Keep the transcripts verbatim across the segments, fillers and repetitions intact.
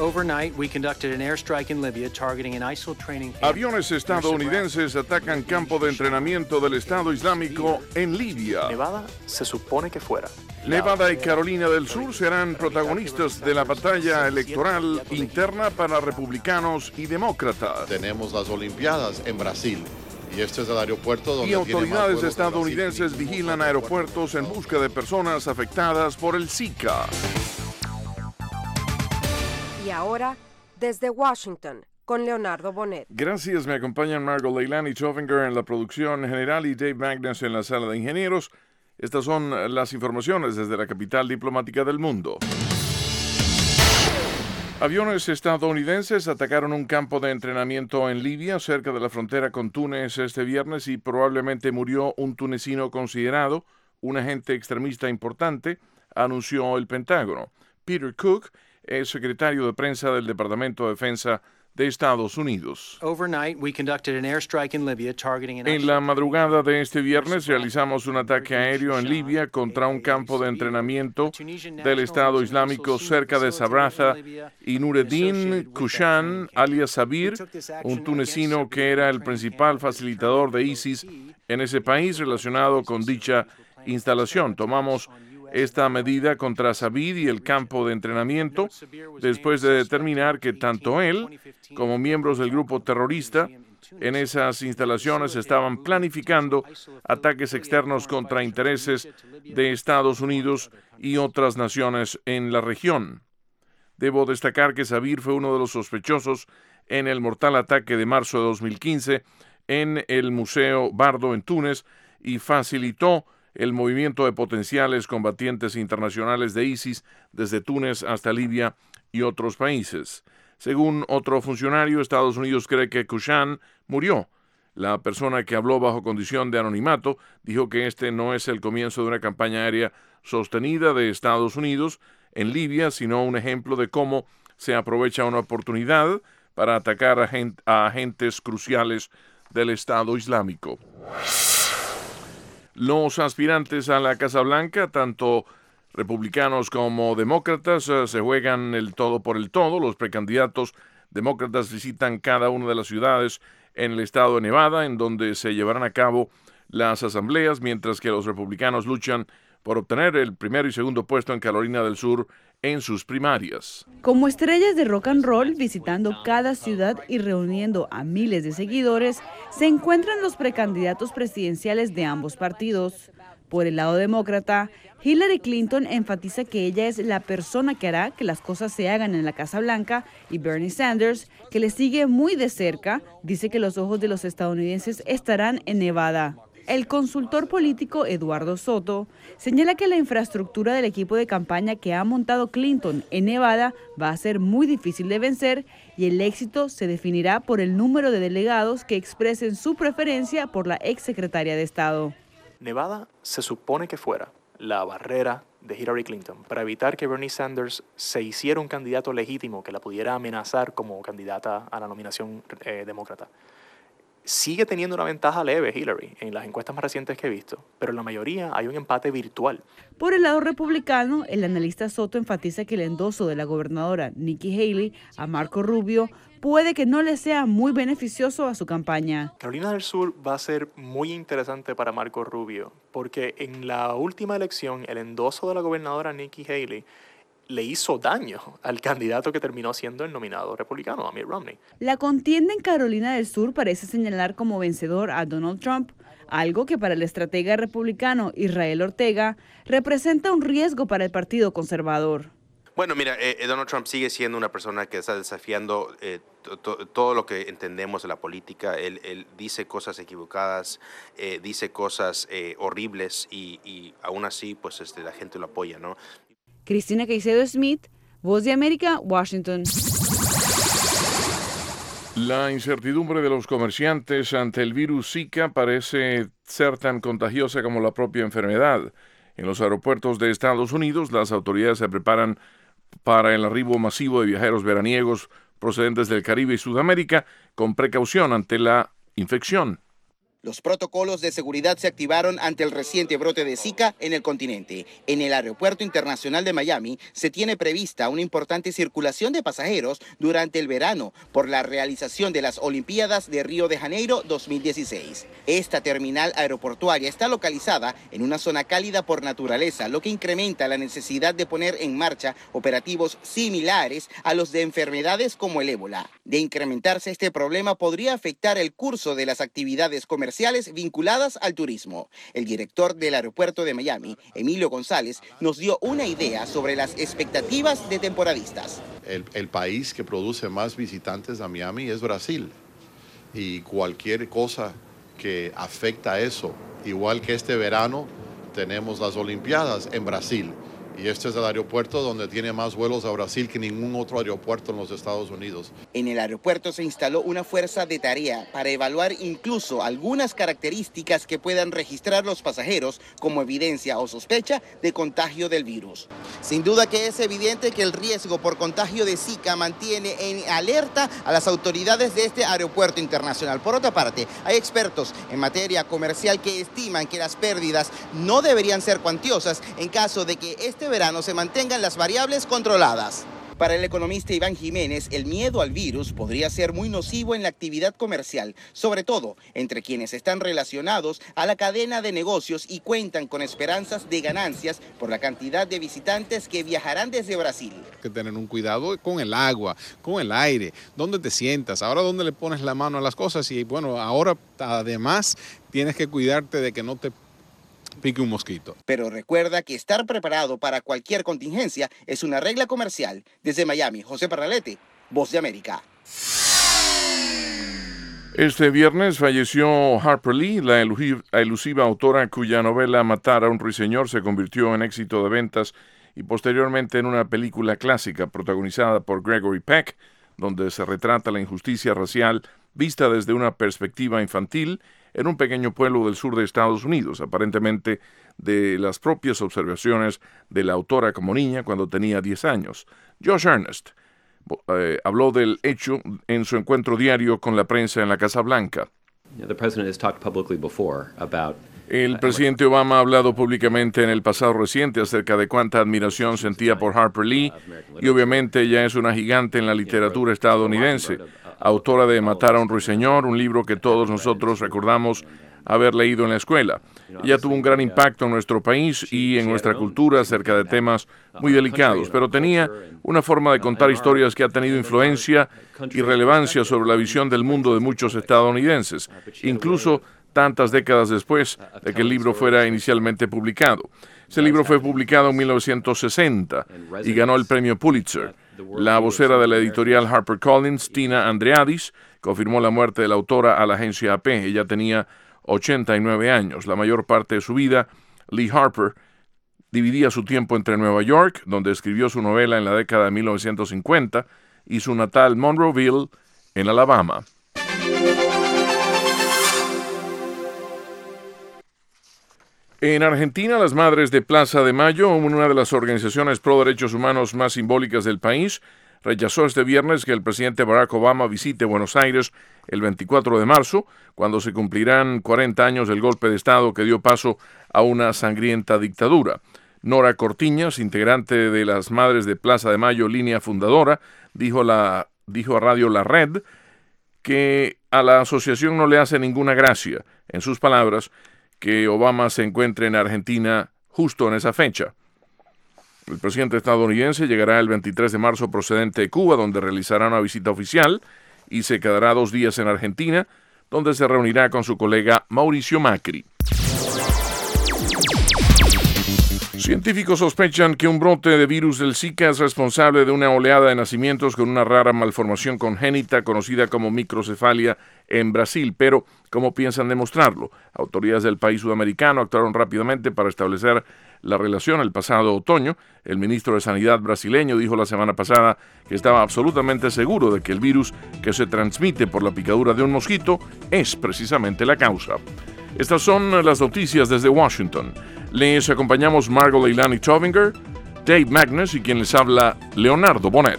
Aviones estadounidenses atacan campo de entrenamiento del Estado Islámico en Libia. Nevada se supone que fuera. Nevada y Carolina del Sur serán protagonistas de la batalla electoral interna para republicanos y demócratas. Tenemos las Olimpiadas en Brasil. Y este es el aeropuerto donde Y autoridades más estadounidenses vigilan aeropuertos en busca de personas afectadas por el Zika. Y ahora, desde Washington, con Leonardo Bonet. Gracias, me acompañan Margot Leilani Chofinger en la producción general y Dave Magnus en la sala de ingenieros. Estas son las informaciones desde la capital diplomática del mundo. Aviones estadounidenses atacaron un campo de entrenamiento en Libia, cerca de la frontera con Túnez, este viernes y probablemente murió un tunecino considerado un agente extremista importante, anunció el Pentágono. Peter Cook es secretario de prensa del Departamento de Defensa de Estados Unidos. En la madrugada de este viernes realizamos un ataque aéreo en Libia contra un campo de entrenamiento del Estado Islámico cerca de Sabratha y Nureddin Kushan, alias Sabir, un tunecino que era el principal facilitador de ISIS en ese país relacionado con dicha instalación. Tomamos esta medida contra Sabir y el campo de entrenamiento después de determinar que tanto él como miembros del grupo terrorista en esas instalaciones estaban planificando ataques externos contra intereses de Estados Unidos y otras naciones en la región. Debo destacar que Sabir fue uno de los sospechosos en el mortal ataque de marzo de dos mil quince en el Museo Bardo en Túnez y facilitó el movimiento de potenciales combatientes internacionales de ISIS desde Túnez hasta Libia y otros países. Según otro funcionario, Estados Unidos cree que Kushan murió. La persona que habló bajo condición de anonimato dijo que este no es el comienzo de una campaña aérea sostenida de Estados Unidos en Libia, sino un ejemplo de cómo se aprovecha una oportunidad para atacar a, gent- a agentes cruciales del Estado Islámico. Los aspirantes a la Casa Blanca, tanto republicanos como demócratas, uh, se juegan el todo por el todo. Los precandidatos demócratas visitan cada una de las ciudades en el estado de Nevada, en donde se llevarán a cabo las asambleas, mientras que los republicanos luchan por obtener el primero y segundo puesto en Carolina del Sur en sus primarias. Como estrellas de rock and roll, visitando cada ciudad y reuniendo a miles de seguidores, se encuentran los precandidatos presidenciales de ambos partidos. Por el lado demócrata, Hillary Clinton enfatiza que ella es la persona que hará que las cosas se hagan en la Casa Blanca, y Bernie Sanders, que le sigue muy de cerca, dice que los ojos de los estadounidenses estarán en Nevada. El consultor político Eduardo Soto señala que la infraestructura del equipo de campaña que ha montado Clinton en Nevada va a ser muy difícil de vencer y el éxito se definirá por el número de delegados que expresen su preferencia por la exsecretaria de Estado. Nevada se supone que fuera la barrera de Hillary Clinton para evitar que Bernie Sanders se hiciera un candidato legítimo que la pudiera amenazar como candidata a la nominación eh, demócrata. Sigue teniendo una ventaja leve Hillary en las encuestas más recientes que he visto, pero en la mayoría hay un empate virtual. Por el lado republicano, el analista Soto enfatiza que el endoso de la gobernadora Nikki Haley a Marco Rubio puede que no le sea muy beneficioso a su campaña. Carolina del Sur va a ser muy interesante para Marco Rubio, porque en la última elección el endoso de la gobernadora Nikki Haley le hizo daño al candidato que terminó siendo el nominado republicano, a Mitt Romney. La contienda en Carolina del Sur parece señalar como vencedor a Donald Trump, algo que para el estratega republicano Israel Ortega representa un riesgo para el Partido Conservador. Bueno, mira, eh, Donald Trump sigue siendo una persona que está desafiando eh, to, to, todo lo que entendemos de la política. Él, él dice cosas equivocadas, eh, dice cosas eh, horribles y, y aún así pues este, la gente lo apoya, ¿no? Cristina Caicedo Smith, Voz de América, Washington. La incertidumbre de los comerciantes ante el virus Zika parece ser tan contagiosa como la propia enfermedad. En los aeropuertos de Estados Unidos, las autoridades se preparan para el arribo masivo de viajeros veraniegos procedentes del Caribe y Sudamérica con precaución ante la infección. Los protocolos de seguridad se activaron ante el reciente brote de Zika en el continente. En el Aeropuerto Internacional de Miami se tiene prevista una importante circulación de pasajeros durante el verano por la realización de las Olimpiadas de Río de Janeiro dos mil dieciséis. Esta terminal aeroportuaria está localizada en una zona cálida por naturaleza, lo que incrementa la necesidad de poner en marcha operativos similares a los de enfermedades como el ébola. De incrementarse este problema podría afectar el curso de las actividades comerciales vinculadas al turismo. El director del aeropuerto de Miami, Emilio González, nos dio una idea sobre las expectativas de temporadistas. El, el país que produce más visitantes a Miami es Brasil, y cualquier cosa que afecta a eso, igual que este verano tenemos las Olimpiadas en Brasil. Y este es el aeropuerto donde tiene más vuelos a Brasil que ningún otro aeropuerto en los Estados Unidos. En el aeropuerto se instaló una fuerza de tarea para evaluar incluso algunas características que puedan registrar los pasajeros como evidencia o sospecha de contagio del virus. Sin duda que es evidente que el riesgo por contagio de Zika mantiene en alerta a las autoridades de este aeropuerto internacional. Por otra parte, hay expertos en materia comercial que estiman que las pérdidas no deberían ser cuantiosas en caso de que este verano se mantengan las variables controladas. Para el economista Iván Jiménez, el miedo al virus podría ser muy nocivo en la actividad comercial, sobre todo entre quienes están relacionados a la cadena de negocios y cuentan con esperanzas de ganancias por la cantidad de visitantes que viajarán desde Brasil. Hay que tener un cuidado con el agua, con el aire, dónde te sientas, ahora dónde le pones la mano a las cosas y bueno, ahora además tienes que cuidarte de que no te pique un mosquito. Pero recuerda que estar preparado para cualquier contingencia es una regla comercial. Desde Miami, José Parralete, Voz de América. Este viernes falleció Harper Lee, la elusiva autora cuya novela Matar a un ruiseñor se convirtió en éxito de ventas y posteriormente en una película clásica protagonizada por Gregory Peck, donde se retrata la injusticia racial vista desde una perspectiva infantil en un pequeño pueblo del sur de Estados Unidos, aparentemente de las propias observaciones de la autora como niña cuando tenía diez años. Josh Earnest eh, habló del hecho en su encuentro diario con la prensa en la Casa Blanca. El presidente Obama ha hablado públicamente en el pasado reciente acerca de cuánta admiración sentía por Harper Lee y obviamente ella es una gigante en la literatura estadounidense, autora de Matar a un ruiseñor, un libro que todos nosotros recordamos haber leído en la escuela. Ella tuvo un gran impacto en nuestro país y en nuestra cultura acerca de temas muy delicados, pero tenía una forma de contar historias que ha tenido influencia y relevancia sobre la visión del mundo de muchos estadounidenses, incluso tantas décadas después de que el libro fuera inicialmente publicado. Ese libro fue publicado en mil novecientos sesenta y ganó el premio Pulitzer. La vocera de la editorial HarperCollins, Tina Andreadis, confirmó la muerte de la autora a la agencia A P. Ella tenía ochenta y nueve años. La mayor parte de su vida, Lee Harper dividía su tiempo entre Nueva York, donde escribió su novela en la década de mil novecientos cincuenta, y su natal Monroeville, en Alabama. En Argentina, las Madres de Plaza de Mayo, una de las organizaciones pro derechos humanos más simbólicas del país, rechazó este viernes que el presidente Barack Obama visite Buenos Aires el veinticuatro de marzo, cuando se cumplirán cuarenta años del golpe de Estado que dio paso a una sangrienta dictadura. Nora Cortiñas, integrante de las Madres de Plaza de Mayo, línea fundadora, dijo, la, dijo a Radio La Red que a la asociación no le hace ninguna gracia, en sus palabras, que Obama se encuentre en Argentina justo en esa fecha. El presidente estadounidense llegará el veintitrés de marzo procedente de Cuba, donde realizará una visita oficial y se quedará dos días en Argentina, donde se reunirá con su colega Mauricio Macri. Científicos sospechan que un brote de virus del Zika es responsable de una oleada de nacimientos con una rara malformación congénita conocida como microcefalia en Brasil, pero ¿cómo piensan demostrarlo? Autoridades del país sudamericano actuaron rápidamente para establecer la relación el pasado otoño. El ministro de Sanidad brasileño dijo la semana pasada que estaba absolutamente seguro de que el virus que se transmite por la picadura de un mosquito es precisamente la causa. Estas son las noticias desde Washington. Les acompañamos Margot Leilani Tovinger, Dave Magnus y quien les habla, Leonardo Bonet.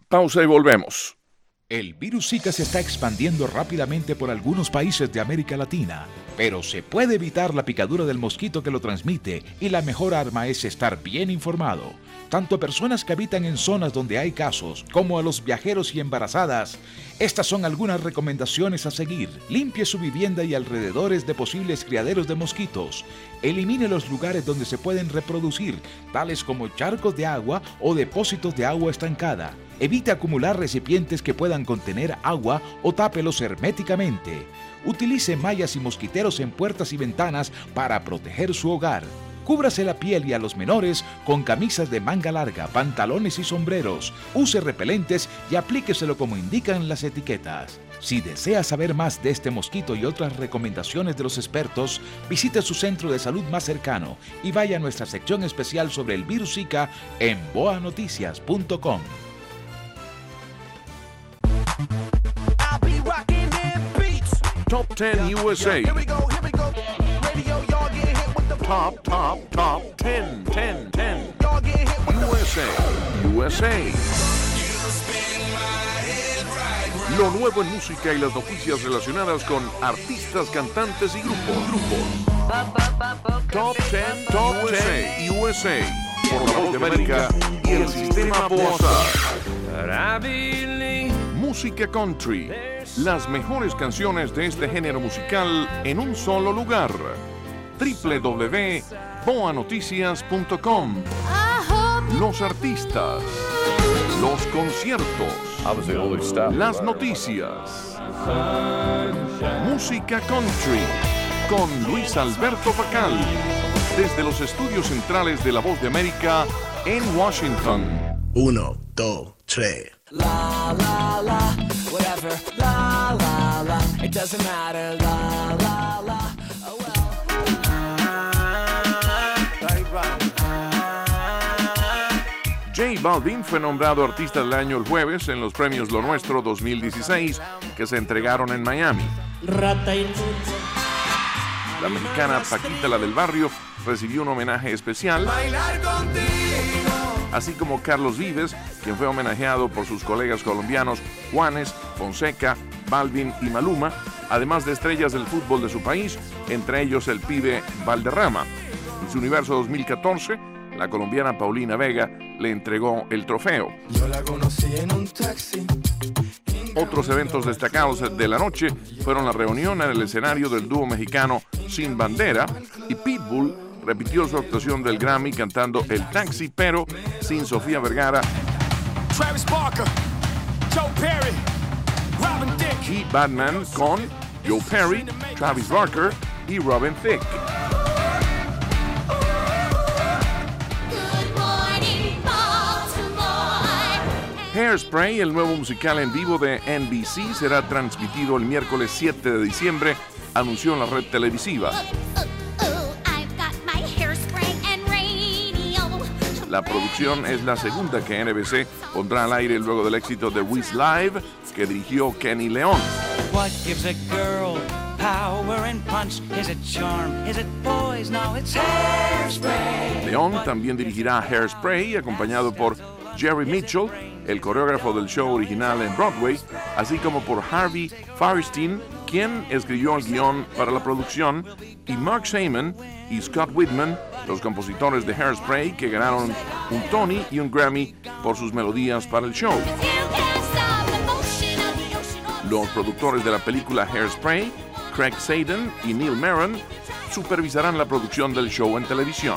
Pausa y volvemos. El virus Zika se está expandiendo rápidamente por algunos países de América Latina, pero se puede evitar la picadura del mosquito que lo transmite y la mejor arma es estar bien informado. Tanto a personas que habitan en zonas donde hay casos, como a los viajeros y embarazadas. Estas son algunas recomendaciones a seguir. Limpie su vivienda y alrededores de posibles criaderos de mosquitos. Elimine los lugares donde se pueden reproducir, tales como charcos de agua o depósitos de agua estancada. Evite acumular recipientes que puedan contener agua o tápelos herméticamente. Utilice mallas y mosquiteros en puertas y ventanas para proteger su hogar. Cúbrase la piel y a los menores con camisas de manga larga, pantalones y sombreros. Use repelentes y aplíqueselo como indican las etiquetas. Si desea saber más de este mosquito y otras recomendaciones de los expertos, visite su centro de salud más cercano y vaya a nuestra sección especial sobre el virus Zika en boa noticias punto com. Top ten U S A. Top, top, top ten, ten, ten. U S A, U S A. Lo nuevo en música y las noticias relacionadas con artistas, cantantes y grupos. grupos. Top ten, Top ten U S A. Por la Voz de América y el Sistema Boazar. Música country. Las mejores canciones de este género musical en un solo lugar. doble u doble u doble u punto boa noticias punto com. Los artistas, los conciertos, las noticias. Música country con Luis Alberto Pacal desde los estudios centrales de La Voz de América en Washington. Uno, dos, tres. La la la, whatever. La la la, it doesn't matter. La la la. J Balvin fue nombrado Artista del Año el jueves en los premios Lo Nuestro dos mil dieciséis que se entregaron en Miami. La mexicana Paquita la del Barrio recibió un homenaje especial, así como Carlos Vives, quien fue homenajeado por sus colegas colombianos Juanes, Fonseca, Balvin y Maluma, además de estrellas del fútbol de su país, entre ellos el pibe Valderrama. En su Universo dos mil catorce, la colombiana Paulina Vega le entregó el trofeo. Yo la conocí en un taxi. Otros eventos destacados de la noche fueron la reunión en el escenario del dúo mexicano Sin Bandera y Pitbull repitió su actuación del Grammy cantando El Taxi, pero sin Sofía Vergara, Travis Barker, Joe Perry, Robin Thicke y Batman con Joe Perry, Travis Barker y Robin Thicke. Hairspray, el nuevo musical en vivo de N B C, será transmitido el miércoles siete de diciembre, anunció en la red televisiva. La producción es la segunda que N B C pondrá al aire luego del éxito de Wiz Live, que dirigió Kenny León. What gives a girl power and punch? Is it charm? Is it poise? No, it's Hairspray. León también dirigirá Hairspray, acompañado por Jerry Mitchell, el coreógrafo del show original en Broadway, así como por Harvey Fierstein, quien escribió el guión para la producción, y Mark Saman y Scott Whitman, los compositores de Hairspray, que ganaron un Tony y un Grammy por sus melodías para el show. Los productores de la película Hairspray, Craig Saden y Neil Meron, supervisarán la producción del show en televisión.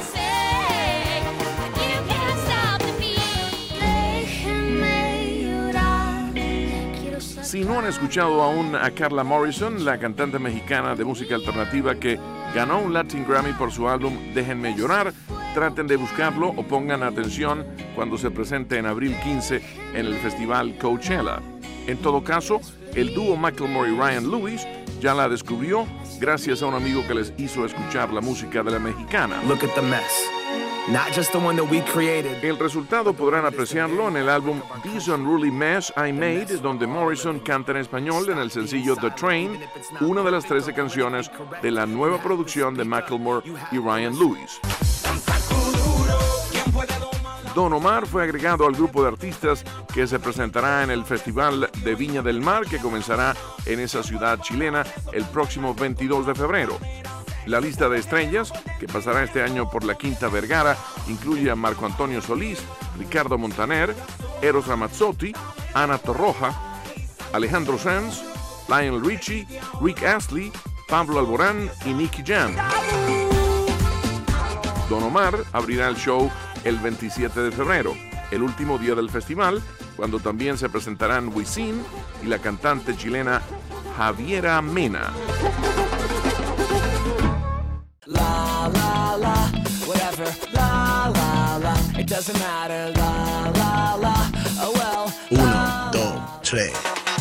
Si no han escuchado aún a Carla Morrison, la cantante mexicana de música alternativa que ganó un Latin Grammy por su álbum Déjenme Llorar, traten de buscarlo o pongan atención cuando se presente en abril quince en el festival Coachella. En todo caso, el dúo Macklemore y Ryan Lewis ya la descubrió gracias a un amigo que les hizo escuchar la música de la mexicana. Look at the mess. Not just the one that we created. El resultado podrán apreciarlo en el álbum This Unruly Mess I Made, donde Morrison canta en español en el sencillo The Train, una de las trece canciones de la nueva producción de Macklemore y Ryan Lewis. Don Omar fue agregado al grupo de artistas que se presentará en el Festival de Viña del Mar, que comenzará en esa ciudad chilena el próximo veintidós de febrero. La lista de estrellas, que pasará este año por la Quinta Vergara, incluye a Marco Antonio Solís, Ricardo Montaner, Eros Ramazzotti, Ana Torroja, Alejandro Sanz, Lionel Richie, Rick Astley, Pablo Alborán y Nicky Jam. Don Omar abrirá el show el veintisiete de febrero, el último día del festival, cuando también se presentarán Wisin y la cantante chilena Javiera Mena. La la la, whatever. La la la, it doesn't matter. La la la, oh well. Uno, dos, tres.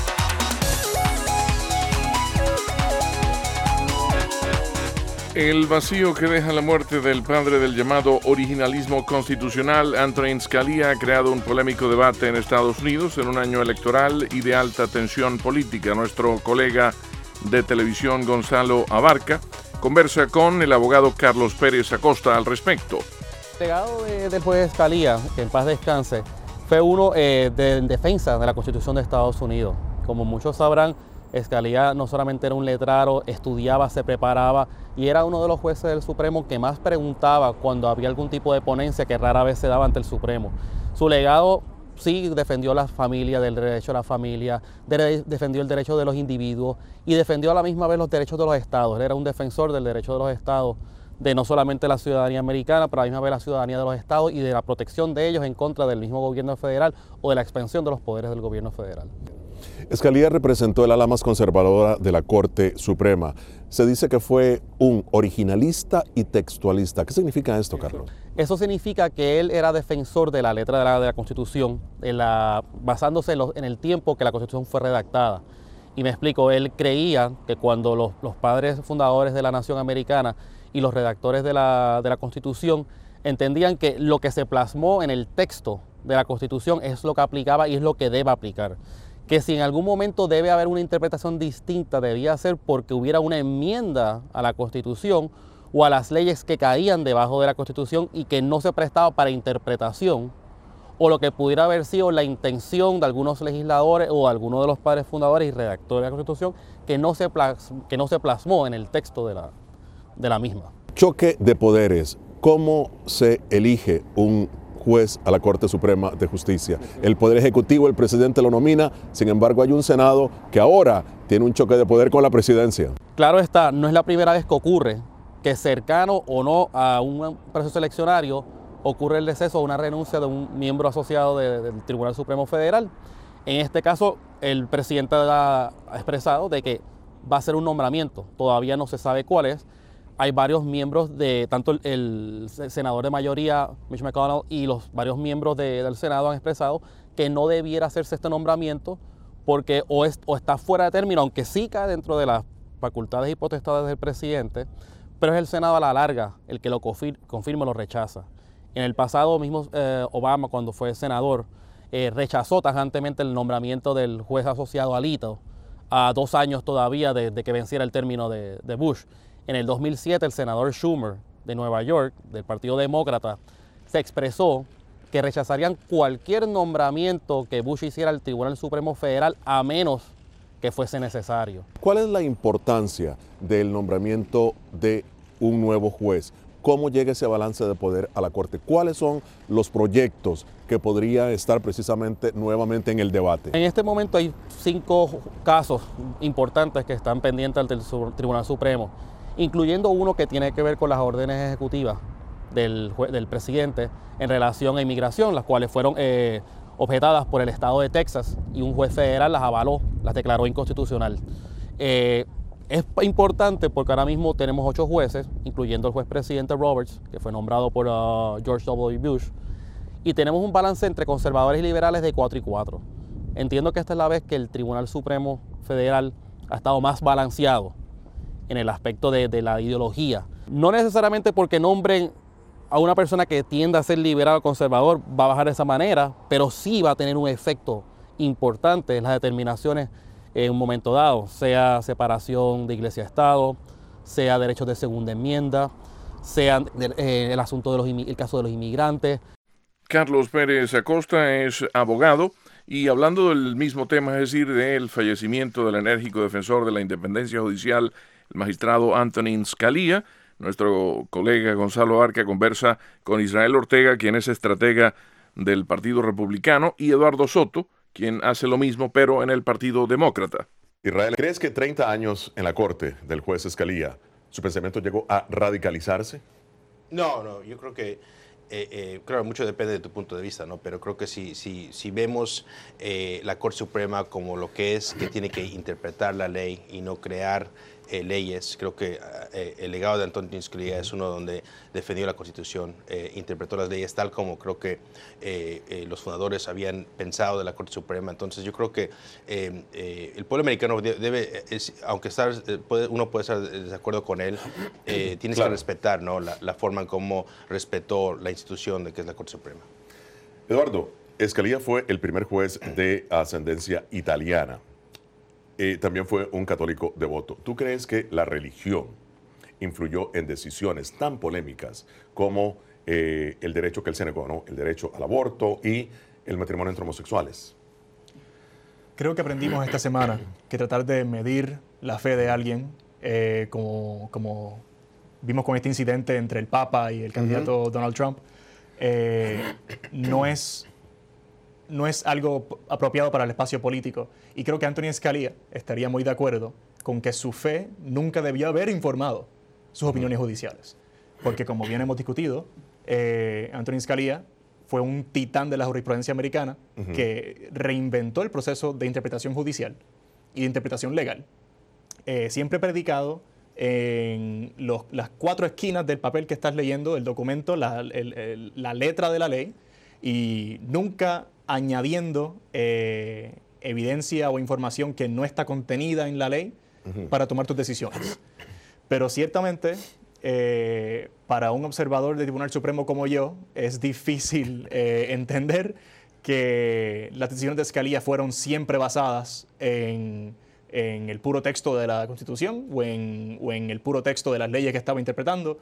El vacío que deja la muerte del padre del llamado originalismo constitucional, Antonin Scalia, ha creado un polémico debate en Estados Unidos en un año electoral y de alta tensión política. Nuestro colega de televisión, Gonzalo Abarca, conversa con el abogado Carlos Pérez Acosta al respecto. El legado de, del juez Scalia, que en paz descanse, fue uno eh, de en defensa de la Constitución de Estados Unidos. Como muchos sabrán, Scalia no solamente era un letrado, estudiaba, se preparaba y era uno de los jueces del Supremo que más preguntaba cuando había algún tipo de ponencia que rara vez se daba ante el Supremo. Su legado sí defendió la familia, del derecho a la familia, de, defendió el derecho de los individuos y defendió a la misma vez los derechos de los estados. Él era un defensor del derecho de los estados, de no solamente la ciudadanía americana, pero a la misma vez la ciudadanía de los estados y de la protección de ellos en contra del mismo gobierno federal o de la expansión de los poderes del gobierno federal. Scalia representó el ala más conservadora de la Corte Suprema. Se dice que fue un originalista y textualista. ¿Qué significa esto, Carlos? Eso significa que él era defensor de la letra de la, de la Constitución, de la, basándose en, los, en el tiempo que la Constitución fue redactada. Y me explico, él creía que cuando los, los padres fundadores de la nación americana y los redactores de la, de la Constitución entendían que lo que se plasmó en el texto de la Constitución es lo que aplicaba y es lo que debe aplicar. Que si en algún momento debe haber una interpretación distinta, debía ser porque hubiera una enmienda a la Constitución o a las leyes que caían debajo de la Constitución y que no se prestaba para interpretación, o lo que pudiera haber sido la intención de algunos legisladores o algunos de los padres fundadores y redactores de la Constitución que no se plasmó, que no se plasmó en el texto de la, de la misma. Choque de poderes. ¿Cómo se elige un juez a la Corte Suprema de Justicia? El Poder Ejecutivo, el presidente lo nomina, sin embargo hay un Senado que ahora tiene un choque de poder con la presidencia. Claro está, no es la primera vez que ocurre que cercano o no a un proceso eleccionario ocurre el deceso o una renuncia de un miembro asociado de, del Tribunal Supremo Federal. En este caso, el presidente ha expresado de que va a ser un nombramiento, todavía no se sabe cuál es. Hay varios miembros de, tanto el, el senador de mayoría, Mitch McConnell, y los varios miembros de, del Senado han expresado que no debiera hacerse este nombramiento porque o, es, o está fuera de término, aunque sí cae dentro de las facultades y potestades del presidente, pero es el Senado a la larga el que lo confirma o lo rechaza. En el pasado mismo eh, Obama, cuando fue senador, eh, rechazó tajantemente el nombramiento del juez asociado Alito a dos años todavía de, de que venciera el término de, de Bush. En el dos mil siete, el senador Schumer de Nueva York, del Partido Demócrata, se expresó que rechazarían cualquier nombramiento que Bush hiciera al Tribunal Supremo Federal a menos que fuese necesario. ¿Cuál es la importancia del nombramiento de un nuevo juez? ¿Cómo llega ese balance de poder a la Corte? ¿Cuáles son los proyectos que podría estar precisamente nuevamente en el debate? En este momento hay cinco casos importantes que están pendientes ante el Tribunal Supremo, incluyendo uno que tiene que ver con las órdenes ejecutivas del, del presidente en relación a inmigración, las cuales fueron eh, objetadas por el estado de Texas y un juez federal las avaló, las declaró inconstitucional. Eh, es importante porque ahora mismo tenemos ocho jueces, incluyendo el juez presidente Roberts, que fue nombrado por uh, George W. Bush, y tenemos un balance entre conservadores y liberales de cuatro y cuatro. Entiendo que esta es la vez que el Tribunal Supremo Federal ha estado más balanceado en el aspecto de, de la ideología. No necesariamente porque nombren a una persona que tienda a ser liberal o conservador va a bajar de esa manera, pero sí va a tener un efecto importante en las determinaciones en un momento dado, sea separación de iglesia-estado, sea derechos de segunda enmienda, sea de, eh, el asunto de los el caso de los inmigrantes. Carlos Pérez Acosta es abogado y hablando del mismo tema, es decir, del fallecimiento del enérgico defensor de la independencia judicial, el magistrado Antonin Scalia, nuestro colega Gonzalo Arca conversa con Israel Ortega, quien es estratega del Partido Republicano, y Eduardo Soto, quien hace lo mismo, pero en el Partido Demócrata. Israel, ¿crees que treinta años en la corte del juez Scalia, su pensamiento llegó a radicalizarse? No, no, yo creo que, eh, eh, claro, mucho depende de tu punto de vista, ¿no? Pero creo que si, si, si vemos eh, la Corte Suprema como lo que es, que tiene que interpretar la ley y no crear eh, leyes, creo que eh, el legado de Antonin Scalia es uno donde defendió la Constitución, eh, interpretó las leyes tal como creo que eh, eh, los fundadores habían pensado de la Corte Suprema. Entonces yo creo que eh, eh, el pueblo americano debe, es, aunque estar, puede, uno puede estar de desacuerdo con él, eh, tienes claro. que respetar, ¿no? la, la forma en cómo respetó la institución de que es la Corte Suprema. Eduardo, Scalia fue el primer juez de ascendencia italiana. Eh, también fue un católico devoto. ¿Tú crees que la religión influyó en decisiones tan polémicas como eh, el derecho que él se negó, ¿no? El derecho al aborto y el matrimonio entre homosexuales? Creo que aprendimos esta semana que tratar de medir la fe de alguien, eh, como, como vimos con este incidente entre el Papa y el candidato uh-huh. Donald Trump, eh, no es... no es algo apropiado para el espacio político. Y creo que Antonin Scalia estaría muy de acuerdo con que su fe nunca debió haber informado sus opiniones judiciales. Porque como bien hemos discutido, eh, Antonin Scalia fue un titán de la jurisprudencia americana uh-huh. que reinventó el proceso de interpretación judicial y de interpretación legal. Eh, siempre predicado en los, las cuatro esquinas del papel que estás leyendo, el documento, la, el, el, la letra de la ley, y nunca añadiendo eh, evidencia o información que no está contenida en la ley uh-huh. para tomar tus decisiones. Pero ciertamente, eh, para un observador del Tribunal Supremo como yo, es difícil eh, entender que las decisiones de Scalia fueron siempre basadas en, en el puro texto de la Constitución o en, o en el puro texto de las leyes que estaba interpretando,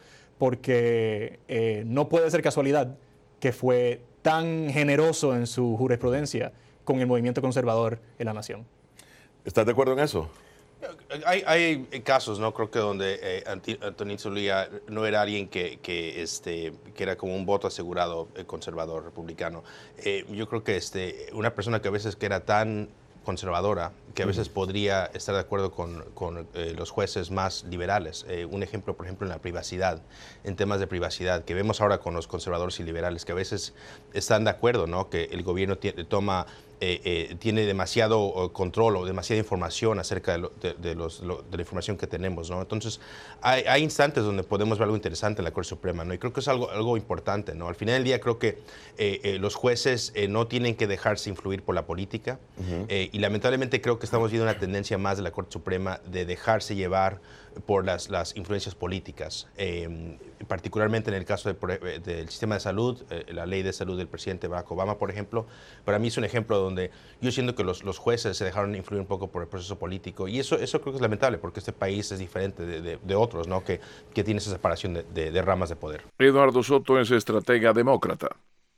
porque eh, no puede ser casualidad que fue tan generoso en su jurisprudencia con el movimiento conservador en la nación. ¿Estás de acuerdo en eso? Hay, hay casos, ¿no? Creo que donde eh, Antonin Scalia no era alguien que, que, este, que era como un voto asegurado eh, conservador republicano. Eh, yo creo que este, una persona que a veces que era tan conservadora, que a veces uh-huh. podría estar de acuerdo con, con eh, los jueces más liberales. Eh, un ejemplo, por ejemplo, en la privacidad, en temas de privacidad, que vemos ahora con los conservadores y liberales, que a veces están de acuerdo, ¿no? Que el gobierno t- toma, eh, eh, tiene demasiado control o demasiada información acerca de, lo, de, de, los, lo, de la información que tenemos, ¿no? Entonces, hay, hay instantes donde podemos ver algo interesante en la Corte Suprema, ¿no? Y creo que es algo, algo importante, ¿no? Al final del día creo que eh, eh, los jueces eh, no tienen que dejarse influir por la política uh-huh. eh, y lamentablemente creo que estamos viendo una tendencia más de la Corte Suprema de dejarse llevar por las, las influencias políticas, eh, particularmente en el caso de, del sistema de salud, eh, la ley de salud del presidente Barack Obama, por ejemplo. Para mí es un ejemplo donde yo siento que los, los jueces se dejaron influir un poco por el proceso político, y eso, eso creo que es lamentable, porque este país es diferente de, de, de otros, ¿no? que, que tiene esa separación de, de, de ramas de poder. Eduardo Soto es estratega demócrata.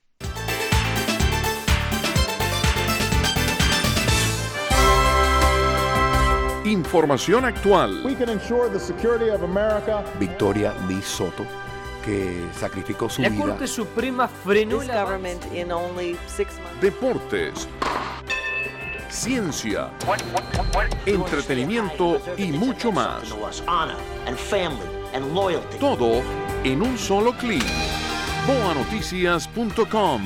Información actual. Victoria Lee Soto, que sacrificó su la vida. La Corte Suprema frenó la Deportes, ciencia, entretenimiento y mucho más. Todo en un solo clic. boa noticias punto com.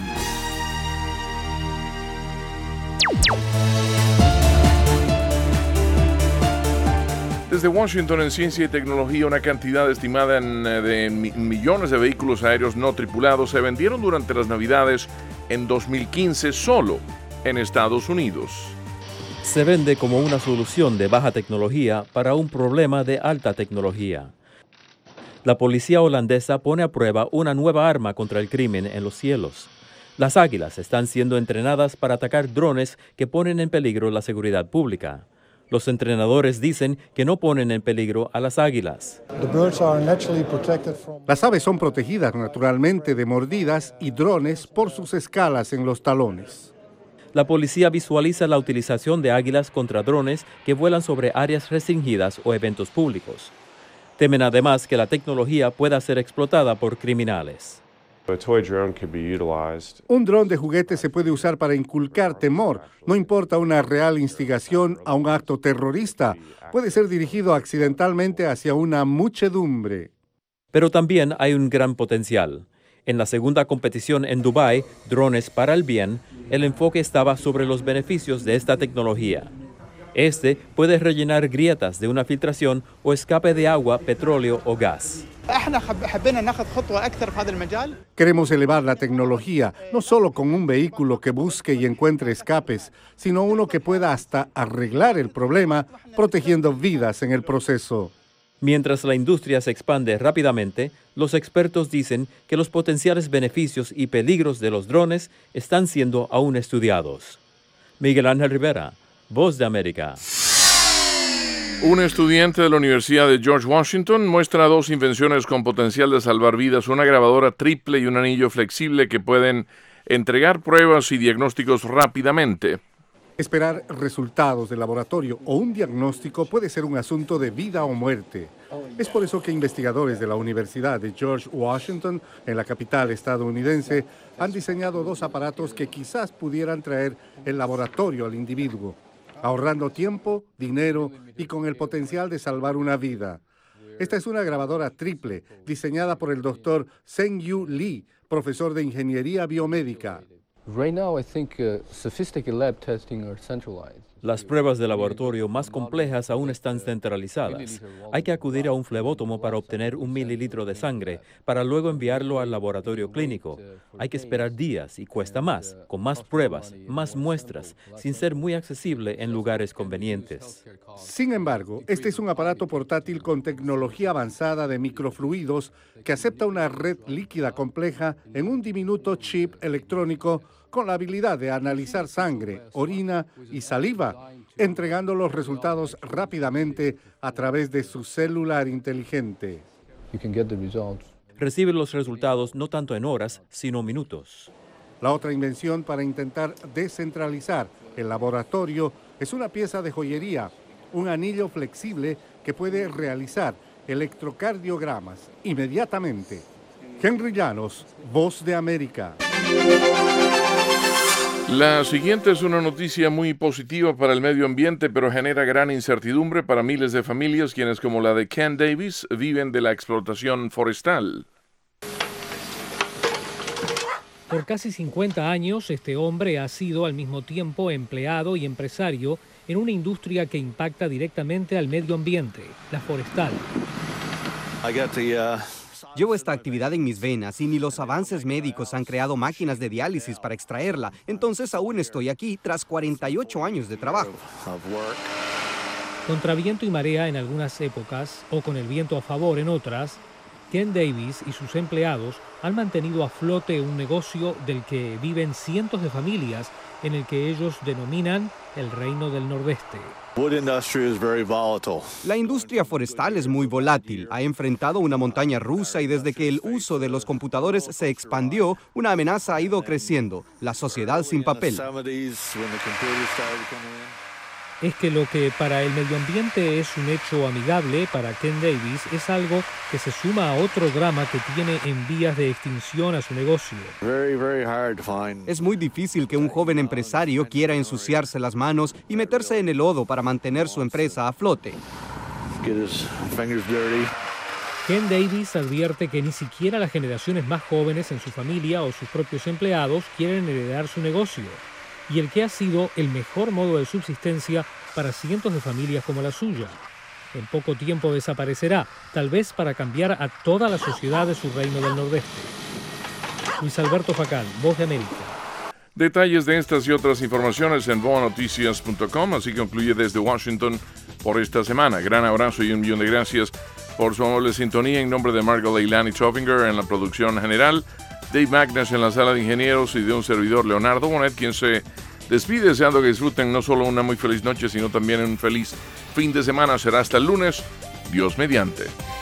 Desde Washington, en ciencia y tecnología, una cantidad estimada en, de millones de vehículos aéreos no tripulados se vendieron durante las Navidades en dos mil quince solo en Estados Unidos. Se vende como una solución de baja tecnología para un problema de alta tecnología. La policía holandesa pone a prueba una nueva arma contra el crimen en los cielos. Las águilas están siendo entrenadas para atacar drones que ponen en peligro la seguridad pública. Los entrenadores dicen que no ponen en peligro a las águilas. Las aves son protegidas naturalmente de mordidas y drones por sus escalas en los talones. La policía visualiza la utilización de águilas contra drones que vuelan sobre áreas restringidas o eventos públicos. Temen además que la tecnología pueda ser explotada por criminales. Un dron de juguete se puede usar para inculcar temor. No importa una real instigación a un acto terrorista. Puede ser dirigido accidentalmente hacia una muchedumbre. Pero también hay un gran potencial. En la segunda competición en Dubái, Drones para el Bien, el enfoque estaba sobre los beneficios de esta tecnología. Este puede rellenar grietas de una filtración o escape de agua, petróleo o gas. Queremos elevar la tecnología, no solo con un vehículo que busque y encuentre escapes, sino uno que pueda hasta arreglar el problema, protegiendo vidas en el proceso. Mientras la industria se expande rápidamente, los expertos dicen que los potenciales beneficios y peligros de los drones están siendo aún estudiados. Miguel Ángel Rivera, Voz de América. Un estudiante de la Universidad de George Washington muestra dos invenciones con potencial de salvar vidas, una grabadora triple y un anillo flexible que pueden entregar pruebas y diagnósticos rápidamente. Esperar resultados de laboratorio o un diagnóstico puede ser un asunto de vida o muerte. Es por eso que investigadores de la Universidad de George Washington, en la capital estadounidense, han diseñado dos aparatos que quizás pudieran traer el laboratorio al individuo, ahorrando tiempo, dinero y con el potencial de salvar una vida. Esta es una grabadora triple diseñada por el doctor Seng-Yu Lee, profesor de ingeniería biomédica. Las pruebas de laboratorio más complejas aún están centralizadas. Hay que acudir a un flebótomo para obtener un mililitro de sangre, para luego enviarlo al laboratorio clínico. Hay que esperar días y cuesta más, con más pruebas, más muestras, sin ser muy accesible en lugares convenientes. Sin embargo, este es un aparato portátil con tecnología avanzada de microfluidos que acepta una red líquida compleja en un diminuto chip electrónico con la habilidad de analizar sangre, orina y saliva, entregando los resultados rápidamente a través de su celular inteligente. Recibe los resultados no tanto en horas, sino minutos. La otra invención para intentar descentralizar el laboratorio es una pieza de joyería, un anillo flexible que puede realizar electrocardiogramas inmediatamente. Henry Llanos, Voz de América. La siguiente es una noticia muy positiva para el medio ambiente, pero genera gran incertidumbre para miles de familias quienes, como la de Ken Davis, viven de la explotación forestal. Por casi cincuenta años, este hombre ha sido al mismo tiempo empleado y empresario en una industria que impacta directamente al medio ambiente, la forestal. Llevo esta actividad en mis venas y ni los avances médicos han creado máquinas de diálisis para extraerla. Entonces aún estoy aquí tras cuarenta y ocho años de trabajo. Contra viento y marea en algunas épocas o con el viento a favor en otras, Ken Davis y sus empleados han mantenido a flote un negocio del que viven cientos de familias en el que ellos denominan el Reino del Nordeste. La industria forestal es muy volátil. Ha enfrentado una montaña rusa y desde que el uso de los computadores se expandió, una amenaza ha ido creciendo: la sociedad sin papel. Es que lo que para el medio ambiente es un hecho amigable, para Ken Davis es algo que se suma a otro drama que tiene en vías de extinción a su negocio. Es muy difícil que un joven empresario quiera ensuciarse las manos y meterse en el lodo para mantener su empresa a flote. Ken Davis advierte que ni siquiera las generaciones más jóvenes en su familia o sus propios empleados quieren heredar su negocio, y el que ha sido el mejor modo de subsistencia para cientos de familias como la suya. En poco tiempo desaparecerá, tal vez para cambiar a toda la sociedad de su Reino del Nordeste. Luis Alberto Facal, Voz de América. Detalles de estas y otras informaciones en boa noticias punto com, así concluye desde Washington por esta semana. Gran abrazo y un millón de gracias por su amable sintonía. En nombre de Margot Leilani Choppinger en la producción general, Dave Magnus en la sala de ingenieros y de un servidor, Leonardo Bonet, quien se despide deseando que disfruten no solo una muy feliz noche, sino también un feliz fin de semana. Será hasta el lunes, Dios mediante.